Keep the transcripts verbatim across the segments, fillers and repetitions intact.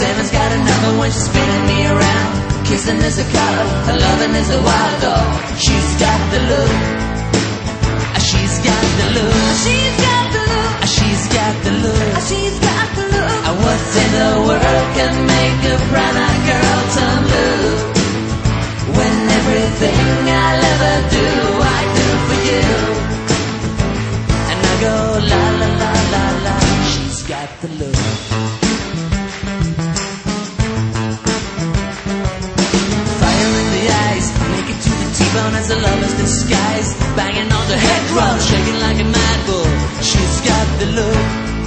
Seven's got a number when she's spinning me around. Kissing is a color, her loving is a wild dog. She's got the look. She's got the look. She's got the look. She's got the look. She's got the look. What in the world can make a brown-eyed girl turn blue? When everything I'll ever do, I do for you. And I go la la la la la. She's got the look. Fire in the eyes, make it to the T-bone as a lover's disguise. Banging on the head drum, shaking like a mad bull. She's got the look.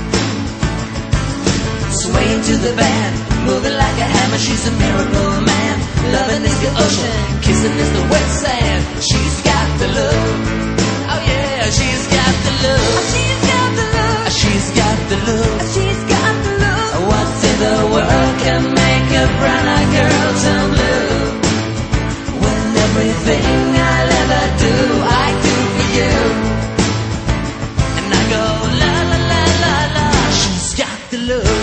Swaying to the band, moving like a hammer. She's a miracle man. Loving is the ocean, kissing is the wet sand. She's got the look. Oh yeah, she's got the look. She's got the look. She's got the look. She's got the look. What in the world can make a brown-eyed girl turn blue? When everything I'll ever do, I do for you. And I go la la la la la. She's got the look.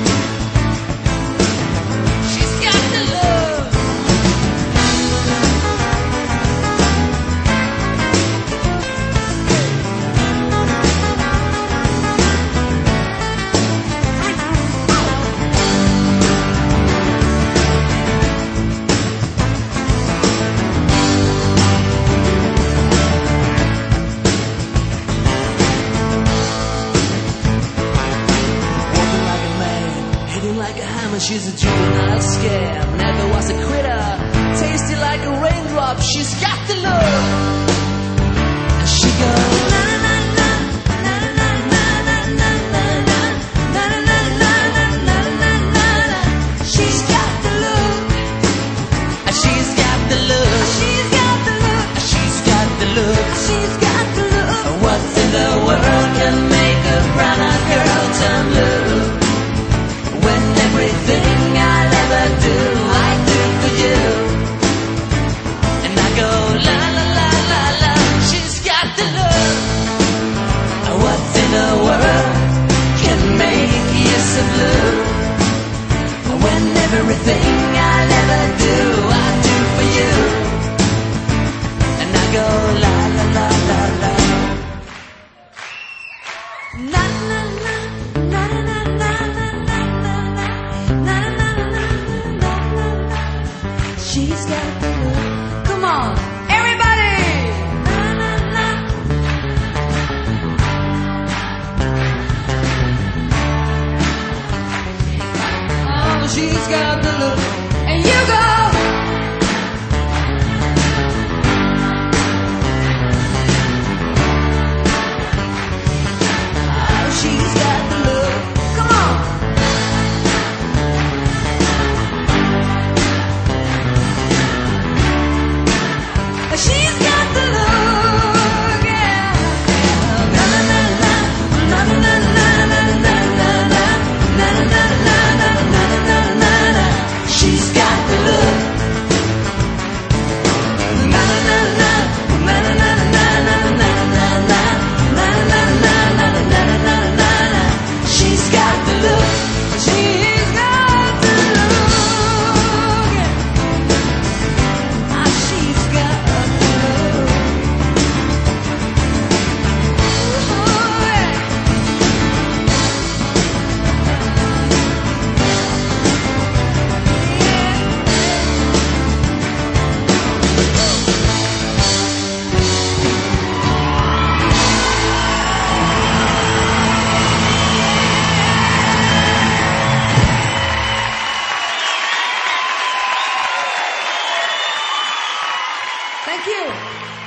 She's a juvenile scam, never was a quitter. Tasty like a raindrop, she's got the look. And she goes na na na na na na na na na na na na na na na na. She's got the look. She's got the look. She's got the look. She's got the look. She's got the look. What in the world can make a brown-eyed girl turn blue? When everything I'll ever do, I do for you. And I go la la la la la. She's got the look. What in the world can make you so blue? When everything I'll ever do, I do for you. And I go la la la la la. Na na na na na na na na na na na. She's got the look. Come on, everybody. Na na na. Oh, she's got the look. And you go. She's got the look. Come on. She's got the look, yeah. Na na na na na na na na na na na na na na na na na. She's got the look. Na na na na na na na na na na na na na na na na. She's got the look. She's got the look, yeah. Ah, she's got the look. Ooh, yeah. Thank you.